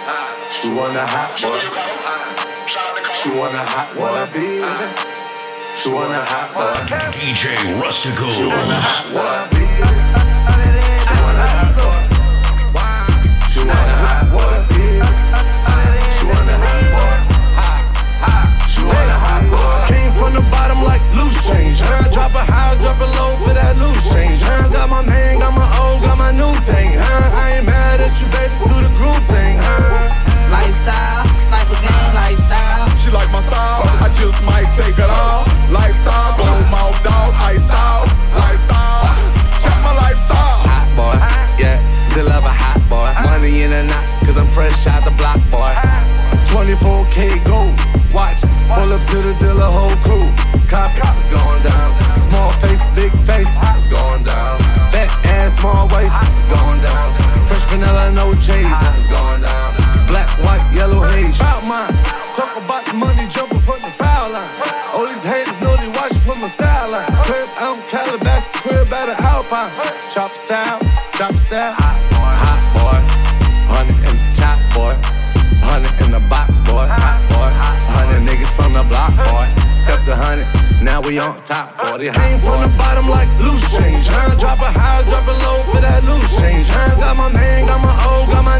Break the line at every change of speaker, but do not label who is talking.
She want a hot boy. She want a hot boy, baby. She want a hot boy.
DJ Rustico.
She want a hot boy, baby. She want a hot boy. She want a hot boy, baby. She want a hot boy. She want a hot boy. Came from the bottom like loose change. Drop a high, drop a low for that loose change. Got my man, got my old, got my new tank. I ain't mad at you, baby. Do the groove thing.
Lifestyle, sniper gang lifestyle.
She like my style, I just might take it all. Lifestyle, gold mouth dog, iced out. Lifestyle, check my lifestyle.
Hot boy, yeah, still love a hot boy. Money in a knot, cause I'm fresh out the block, boy. 24K gold, watch, pull up to the dealer, whole crew. Copy, it's going down. Small face, big face, it's going down. Fat ass, small waist, it's going down. Fresh vanilla, no chase, it's going down. Black, white, yellow haze, shout mine. Talk about the money jumping from the foul line. All these haters know they watching from the sideline. Crib out in Calabasas, crib out of Alpine. Chopper style, hot boy. 100 in the chop, boy. 100 in the box, boy. Hot boy. 100 niggas from the block, boy. Kept 100, now we on top 40. Came from the bottom like loose change. Drop a high, drop a low for that loose change. Got my man, got my old, got my